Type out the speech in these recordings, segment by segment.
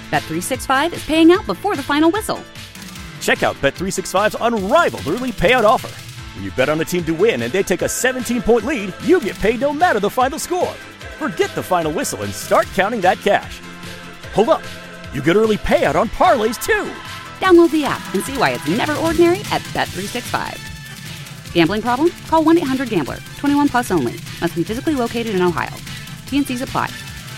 Bet365 is paying out before the final whistle. Check out Bet365's unrivaled early payout offer. When you bet on a team to win and they take a 17-point lead, you get paid no matter the final score. Forget the final whistle and start counting that cash. Hold up. You get early payout on parlays, too. Download the app and see why it's never ordinary at Bet365. Gambling problem? Call 1-800-GAMBLER. 21 plus only. Must be physically located in Ohio. T&Cs apply.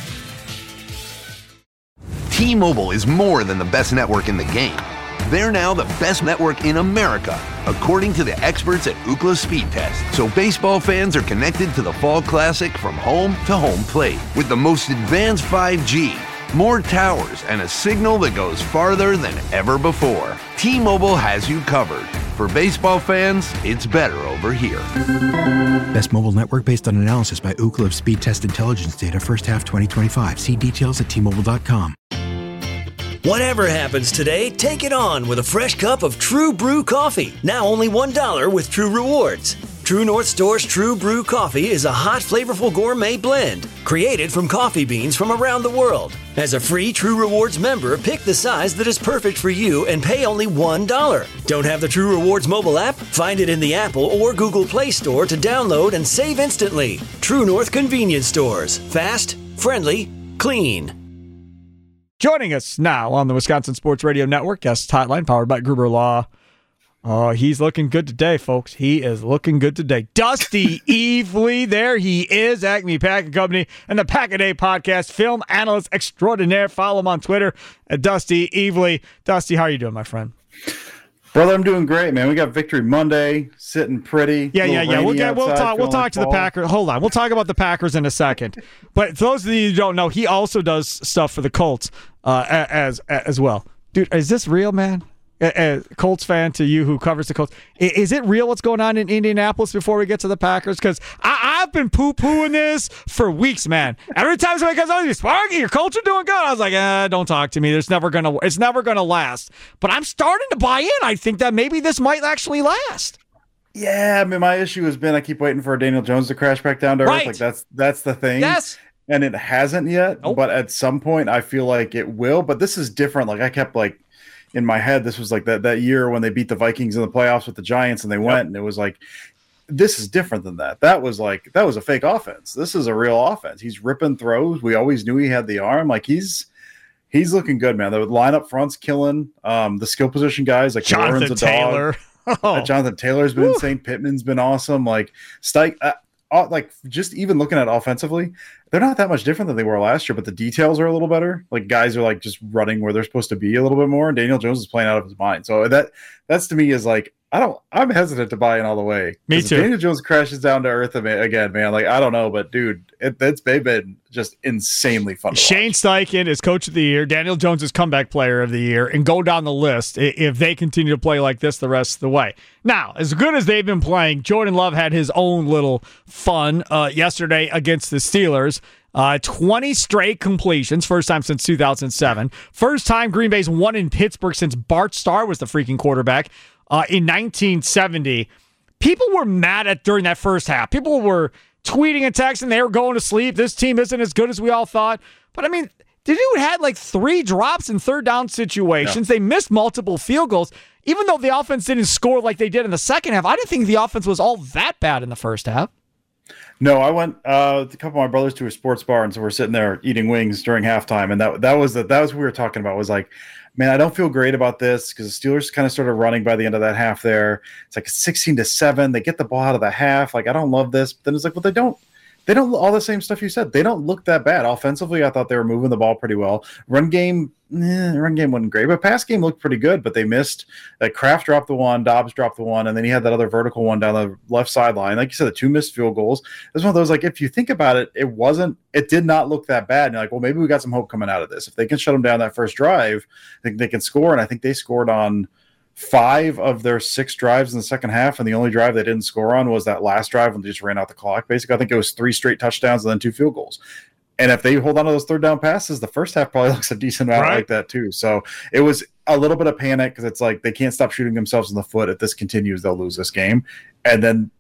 T-Mobile is more than the best network in the game. They're now the best network in America, according to the experts at Ookla Speed Test. So baseball fans are connected to the Fall Classic from home to home plate with the most advanced 5G, more towers, and a signal that goes farther than ever before. T-Mobile has you covered. For baseball fans, it's better over here. Best mobile network based on analysis by Ookla of Speed Test Intelligence data first half 2025. See details at T-Mobile.com. Whatever happens today, take it on with a fresh cup of True Brew coffee. Now only $1 with True Rewards. True North Store's True Brew coffee is a hot, flavorful gourmet blend created from coffee beans from around the world. As a free True Rewards member, pick the size that is perfect for you and pay only $1. Don't have the True Rewards mobile app? Find it in the Apple or Google Play Store to download and save instantly. True North Convenience Stores. Fast, friendly, clean. Joining us now on the Wisconsin Sports Radio Network, guest hotline powered by Gruber Law. Oh, he's looking good today, folks. He is looking good today. Dusty Evely, there he is, Acme Packing Company and the Pack-A-Day Podcast, film analyst extraordinaire. Follow him on Twitter at Dusty Evely. Dusty, how are you doing, my friend? Brother, I'm doing great, man. We got Victory Monday, sitting pretty. Yeah. We'll talk to the Packers. Hold on. We'll talk about the Packers in a second. But for those of you who don't know, he also does stuff for the Colts as well. Dude, is this real, man? A Colts fan to you who covers the Colts. Is it real what's going on in Indianapolis before we get to the Packers? Because I've been poo-pooing this for weeks, man. Every time somebody comes on, Sparky, your Colts are doing good. I was like, don't talk to me. It's never gonna last. But I'm starting to buy in. I think that maybe this might actually last. Yeah, I mean, my issue has been I keep waiting for Daniel Jones to crash back down to earth. Right. Like that's the thing. Yes. And it hasn't yet. Nope. But at some point, I feel like it will. But this is different. Like I kept like. In my head, this was like that year when they beat the Vikings in the playoffs with the Giants and they went and it was like, this is different than that. That was a fake offense. This is a real offense. He's ripping throws. We always knew he had the arm. Like he's looking good, man. The lineup front's killing. The skill position guys like Jonathan Taylor. Jonathan Taylor's been insane. Pittman's been awesome. Like Stike, like just even looking at offensively, they're not that much different than they were last year, but the details are a little better. Like guys are like just running where they're supposed to be a little bit more. And Daniel Jones is playing out of his mind. So that's to me is like, I'm hesitant to buy in all the way. Me too. If Daniel Jones crashes down to earth again, man. Like, I don't know, but dude, they've been just insanely fun to Shane watch. Steichen is coach of the year. Daniel Jones is comeback player of the year, and go down the list if they continue to play like this the rest of the way. Now, as good as they've been playing, Jordan Love had his own little fun yesterday against the Steelers. 20 straight completions, first time since 2007. First time Green Bay's won in Pittsburgh since Bart Starr was the freaking quarterback in 1970. People were mad during that first half. People were tweeting and texting. They were going to sleep. This team isn't as good as we all thought. But, I mean, the dude had like 3 drops in third down situations. Yeah. They missed multiple field goals. Even though the offense didn't score like they did in the second half, I didn't think the offense was all that bad in the first half. No, I went a couple of my brothers to a sports bar, and so we're sitting there eating wings during halftime, and that was what we were talking about. Was like, man, I don't feel great about this because the Steelers kind of started running by the end of that half. There, it's like 16-7. They get the ball out of the half. Like, I don't love this. But then it's like, well, they don't all the same stuff you said. They don't look that bad offensively. I thought they were moving the ball pretty well. Run game wasn't great, but pass game looked pretty good. But they missed. Kraft dropped the one, Dobbs dropped the one, and then he had that other vertical one down the left sideline. Like you said, the 2 missed field goals. It's one of those, like, if you think about it, it did not look that bad. And you're like, well, maybe we got some hope coming out of this. If they can shut them down that first drive, I think they can score. And I think they scored on 5 of their 6 drives in the second half, and the only drive they didn't score on was that last drive when they just ran out the clock. Basically, I think it was 3 straight touchdowns and then 2 field goals. And if they hold on to those third down passes, the first half probably looks a decent amount like that too. So it was a little bit of panic because it's like they can't stop shooting themselves in the foot. If this continues, they'll lose this game. And then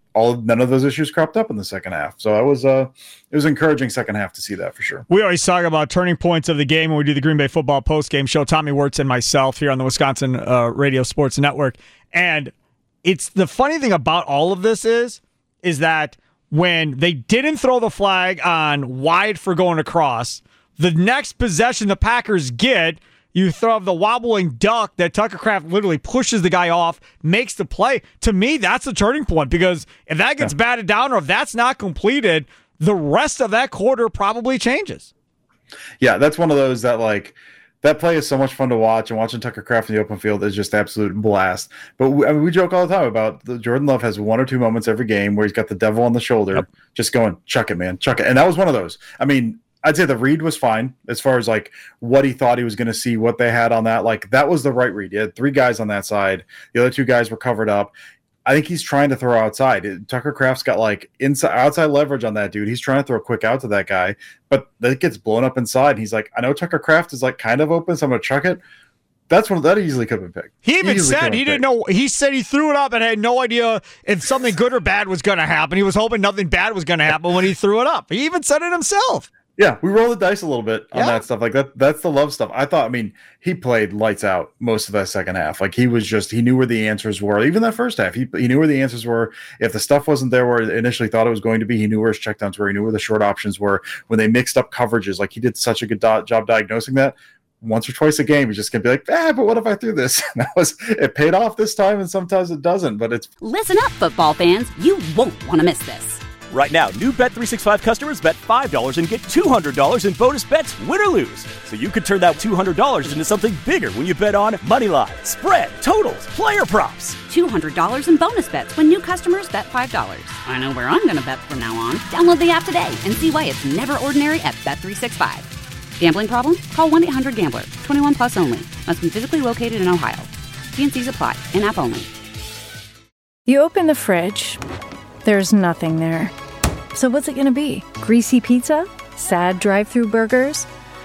none of those issues cropped up in the second half. So it was encouraging second half to see that for sure. We always talk about turning points of the game when we do the Green Bay football post-game show. Tommy Wirtz and myself here on the Wisconsin Radio Sports Network. And it's the funny thing about all of this is that when they didn't throw the flag on wide for going across, the next possession the Packers get, you throw the wobbling duck that Tucker Kraft literally pushes the guy off, makes the play. To me, that's a turning point, because if that gets batted down or if that's not completed, the rest of that quarter probably changes. Yeah, that's one of those that, like, that play is so much fun to watch, and watching Tucker Kraft in the open field is just absolute blast. But we joke all the time about Jordan Love has 1 or 2 moments every game where he's got the devil on the shoulder, just going, chuck it, man, chuck it. And that was one of those. I mean, I'd say the read was fine as far as like what he thought he was going to see, what they had on that. Like, that was the right read. You had 3 guys on that side. The other 2 guys were covered up. I think he's trying to throw outside. Tucker Kraft's got like outside leverage on that dude. He's trying to throw quick out to that guy, but that gets blown up inside. He's like, I know Tucker Kraft is like kind of open, so I'm going to chuck it. That's one that easily could have been picked. He even said he didn't know. He said he threw it up and had no idea if something good or bad was going to happen. He was hoping nothing bad was going to happen when he threw it up. He even said it himself. Yeah, we roll the dice a little bit on that stuff. Like that's the Love stuff. I mean, he played lights out most of that second half. Like, he knew where the answers were. Even that first half, he knew where the answers were. If the stuff wasn't there where it initially thought it was going to be, he knew where his checkdowns were. He knew where the short options were. When they mixed up coverages, like, he did such a good job diagnosing that. Once or twice a game, he's just gonna be like, but what if I threw this? And it paid off this time, and sometimes it doesn't. But it's Listen up, football fans. You won't want to miss this. Right now, new Bet365 customers bet $5 and get $200 in bonus bets, win or lose. So you could turn that $200 into something bigger when you bet on moneyline, spread, totals, player props. $200 in bonus bets when new customers bet $5. I know where I'm going to bet from now on. Download the app today and see why it's never ordinary at Bet365. Gambling problem? Call 1-800-GAMBLER. 21 plus only. Must be physically located in Ohio. T&Cs apply. In-app only. You open the fridge. There's nothing there. So what's it going to be? Greasy pizza? Sad drive-thru burgers?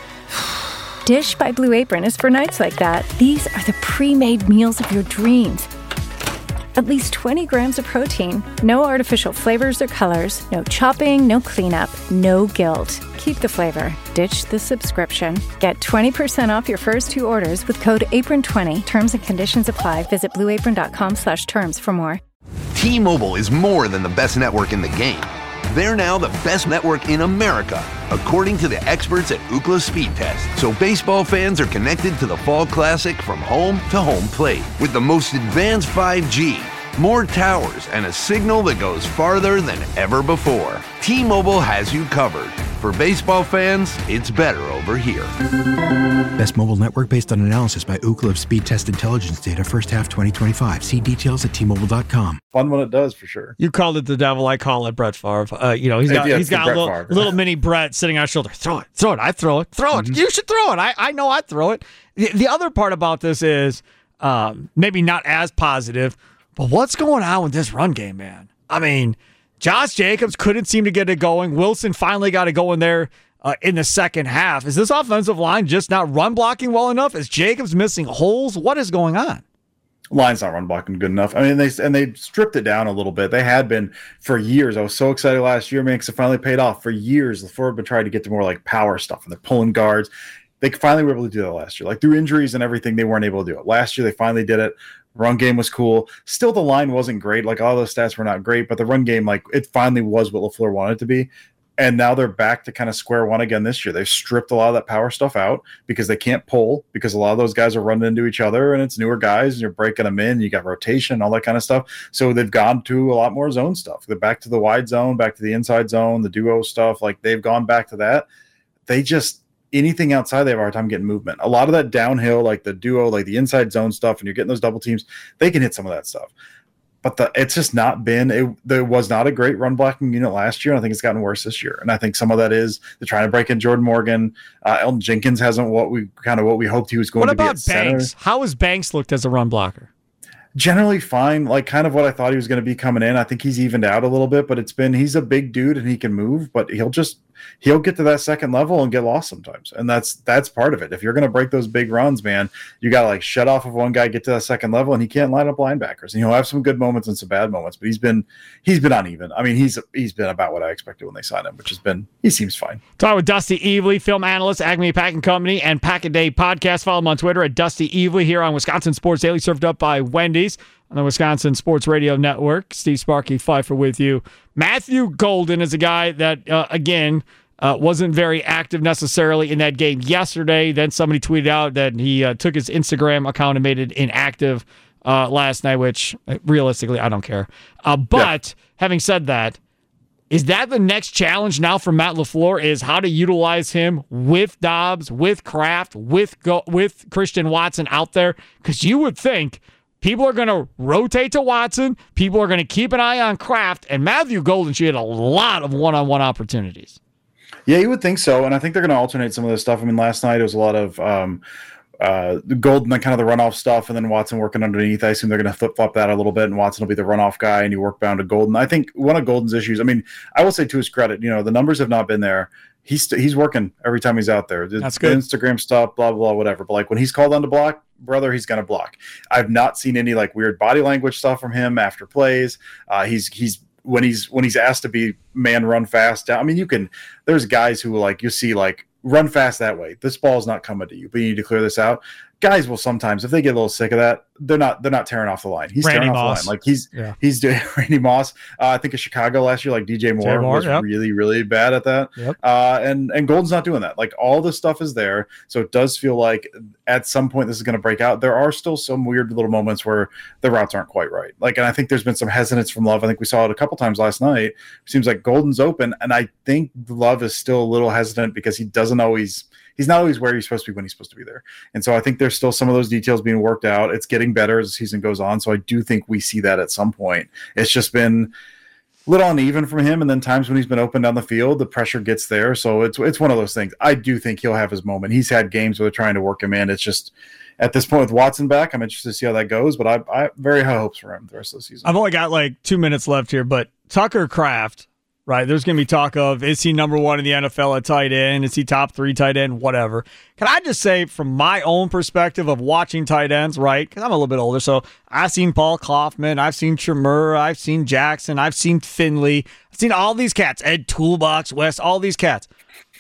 Dish by Blue Apron is for nights like that. These are the pre-made meals of your dreams. At least 20 grams of protein, no artificial flavors or colors, no chopping, no cleanup, no guilt. Keep the flavor. Ditch the subscription. Get 20% off your first 2 orders with code APRON20. Terms and conditions apply. Visit blueapron.com/terms for more. T-Mobile is more than the best network in the game. They're now the best network in America, according to the experts at Ookla Speed Test. So baseball fans are connected to the Fall Classic from home to home plate with the most advanced 5G, more towers, and a signal that goes farther than ever before. T-Mobile has you covered. For baseball fans, it's better over here. Best mobile network based on analysis by Ookla of Speed Test Intelligence data first half 2025. See details at T-Mobile.com. fun when it does, for sure. You called it the devil. I call it Brett Favre. He's got a little mini Brett sitting on his shoulder. Throw it. I throw it. Mm-hmm. You should throw it. I know I'd throw it. The other part about this is maybe not as positive, but what's going on with this run game, man? I mean, Josh Jacobs couldn't seem to get it going. Wilson finally got it going there in the second half. Is this offensive line just not run blocking well enough? Is Jacobs missing holes? What is going on? Line's not run blocking good enough. I mean, they stripped it down a little bit. They had been for years. I was so excited last year, man, because it finally paid off. For years, LaFleur had been trying to get to more like power stuff, and they're pulling guards. They finally were able to do that last year. Like, through injuries and everything, they weren't able to do it. Last year, they finally did it. Run game was cool. Still, the line wasn't great. Like, all those stats were not great, but the run game, like, it finally was what LaFleur wanted it to be. And now they're back to kind of square one again this year. They've stripped a lot of that power stuff out because they can't pull, because a lot of those guys are running into each other, and it's newer guys, and you're breaking them in. You got rotation, all that kind of stuff. So they've gone to a lot more zone stuff. They're back to the wide zone, back to the inside zone, the duo stuff. Like, they've gone back to that. They just, anything outside, they have a hard time getting movement. A lot of that downhill, like the duo, like the inside zone stuff, and you're getting those double teams, they can hit some of that stuff. But it's just not been, there was not a great run blocking unit last year. And I think it's gotten worse this year. And I think some of that is they're trying to break in Jordan Morgan. Elton Jenkins hasn't what we hoped he was going to be at center. What about Banks? How has Banks looked as a run blocker? Generally fine, like kind of what I thought he was going to be coming in. I think he's evened out a little bit, but he's a big dude and he can move, but he'll just he'll get to that second level and get lost sometimes. And that's part of it. If you're going to break those big runs, man, you got to like shut off of one guy, get to that second level, and he can't line up linebackers. And he'll have some good moments and some bad moments, but he's been uneven. I mean, he's been about what I expected when they signed him, which has been, he seems fine. Talking with Dusty Evely, film analyst, Acme Packing Company, and Pack-A-Day Podcast. Follow him on Twitter at Dusty Evely here on Wisconsin Sports Daily, served up by Wendy's on the Wisconsin Sports Radio Network. Steve Sparky Pfeiffer with you. Matthew Golden is a guy that, again, wasn't very active necessarily in that game yesterday. Then somebody tweeted out that he took his Instagram account and made it inactive last night, which realistically, I don't care. But having said that, is that the next challenge now for Matt LaFleur, is how to utilize him with Dobbs, with Kraft, with Christian Watson out there? Because you would think people are going to rotate to Watson, people are going to keep an eye on Kraft, and Matthew Golden should get a lot of one-on-one opportunities. Yeah, you would think so, and I think they're going to alternate some of this stuff. I mean, last night it was a lot of Golden and kind of the runoff stuff, and then Watson working underneath. I assume they're going to flip-flop that a little bit, and Watson will be the runoff guy, and you work bound to Golden. I think one of Golden's issues, I mean, I will say to his credit, the numbers have not been there. He's working every time he's out there. That's good. Instagram stuff, blah, blah, blah, whatever. But like when he's called on to block, brother, he's going to block. I've not seen any like weird body language stuff from him after plays. He's when he's asked to be man run fast down. I mean, there's guys who like you see like run fast that way. This ball is not coming to you, but you need to clear this out. Guys will sometimes, if they get a little sick of that, they're not tearing off the line. He's Randy tearing Moss. off the line. Like he's doing Randy Moss. I think in Chicago last year, like DJ Moore was really, really bad at that. Yep. And Golden's not doing that. Like all the stuff is there. So it does feel like at some point this is going to break out. There are still some weird little moments where the routes aren't quite right. Like, and I think there's been some hesitance from Love. I think we saw it a couple times last night. It seems like Golden's open. And I think Love is still a little hesitant because he's not always where he's supposed to be when he's supposed to be there. And so I think there's still some of those details being worked out. It's getting better as the season goes on. So I do think we see that at some point. It's just been a little uneven from him. And then times when he's been open down the field, the pressure gets there. So it's one of those things. I do think he'll have his moment. He's had games where they're trying to work him in. It's just at this point with Watson back, I'm interested to see how that goes, but I have very high hopes for him the rest of the season. I've only got like 2 minutes left here, but Tucker Kraft, right? There's going to be talk of, is he number one in the NFL at tight end? Is he top 3 tight end? Whatever. Can I just say from my own perspective of watching tight ends, right? Because I'm a little bit older, so I've seen Paul Kaufman, I've seen Chimura, I've seen Jackson, I've seen Finley, I've seen all these cats, Ed Toolbox, West, all these cats.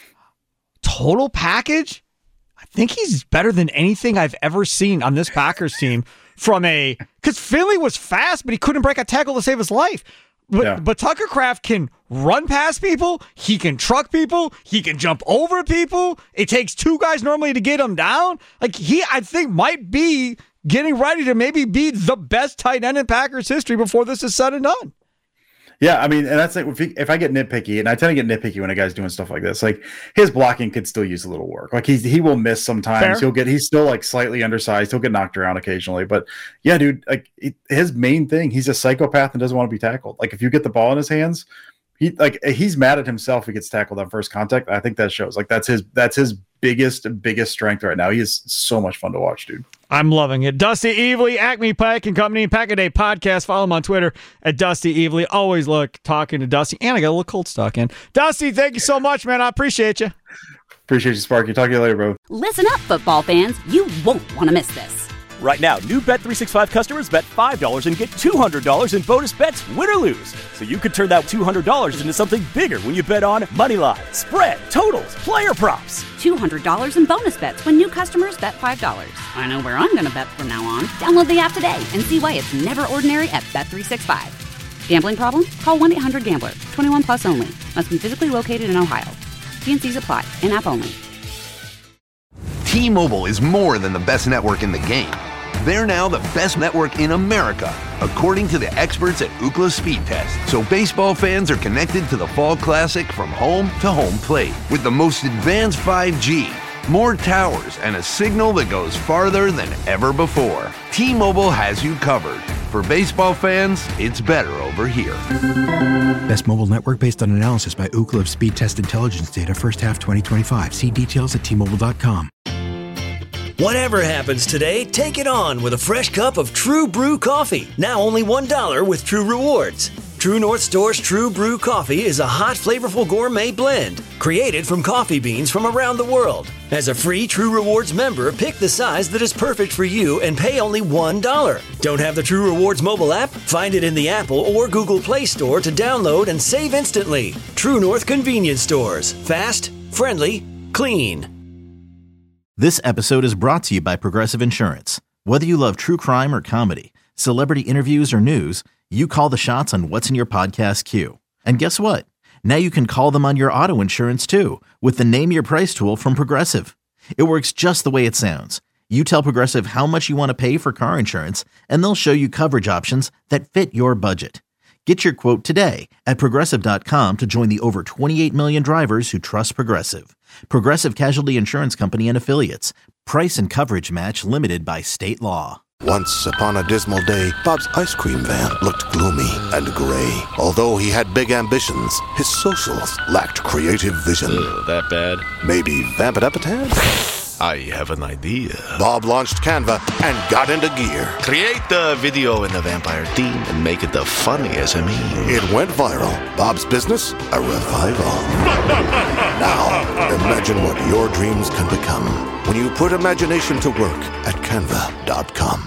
Total package, I think he's better than anything I've ever seen on this Packers team because Finley was fast, but he couldn't break a tackle to save his life. But Tucker Kraft can run past people. He can truck people. He can jump over people. It takes 2 guys normally to get him down. Like I think, might be getting ready to maybe be the best tight end in Packers history before this is said and done. Yeah, I mean, and that's like if I get nitpicky, and I tend to get nitpicky when a guy's doing stuff like this, like his blocking could still use a little work. Like he will miss sometimes. Fair. He's still like slightly undersized. He'll get knocked around occasionally. But yeah, dude, like his main thing, he's a psychopath and doesn't want to be tackled. Like if you get the ball in his hands, he's mad at himself if he gets tackled on first contact. I think that shows. Like that's his biggest strength right now. He is so much fun to watch, dude. I'm loving it. Dusty Evely, Acme Packing Company, Pack-A-Day Podcast. Follow him on Twitter at Dusty Evely. Always talking to Dusty. And I got a little cold stock in. Dusty, thank you so much, man. I appreciate you. Appreciate you, Sparky. Talk to you later, bro. Listen up, football fans. You won't want to miss this. Right now, new Bet365 customers bet $5 and get $200 in bonus bets, win or lose. So you could turn that $200 into something bigger when you bet on moneyline, spread, totals, player props. $200 in bonus bets when new customers bet $5. I know where I'm going to bet from now on. Download the app today and see why it's never ordinary at Bet365. Gambling problem? Call 1-800-GAMBLER. 21 plus only. Must be physically located in Ohio. T&Cs apply. In-app only. T-Mobile is more than the best network in the game. They're now the best network in America, according to the experts at Ookla Speed Test. So baseball fans are connected to the Fall Classic from home to home plate with the most advanced 5G, more towers, and a signal that goes farther than ever before. T-Mobile has you covered. For baseball fans, it's better over here. Best mobile network based on analysis by Ookla of Speed Test Intelligence data first half 2025. See details at T-Mobile.com. Whatever happens today, take it on with a fresh cup of True Brew coffee. Now only $1 with True Rewards. True North Store's True Brew Coffee is a hot, flavorful gourmet blend created from coffee beans from around the world. As a free True Rewards member, pick the size that is perfect for you and pay only $1. Don't have the True Rewards mobile app? Find it in the Apple or Google Play Store to download and save instantly. True North Convenience Stores. Fast, friendly, clean. This episode is brought to you by Progressive Insurance. Whether you love true crime or comedy, celebrity interviews or news, you call the shots on what's in your podcast queue. And guess what? Now you can call them on your auto insurance too with the Name Your Price tool from Progressive. It works just the way it sounds. You tell Progressive how much you want to pay for car insurance, and they'll show you coverage options that fit your budget. Get your quote today at Progressive.com to join the over 28 million drivers who trust Progressive. Progressive Casualty Insurance Company and Affiliates. Price and coverage match limited by state law. Once upon a dismal day, Bob's ice cream van looked gloomy and gray. Although he had big ambitions, his socials lacked creative vision. That bad? Maybe vamp it up a tad? I have an idea. Bob launched Canva and got into gear. Create the video in the vampire theme and make it the funniest SME. It went viral. Bob's business, a revival. Now, imagine what your dreams can become when you put imagination to work at Canva.com.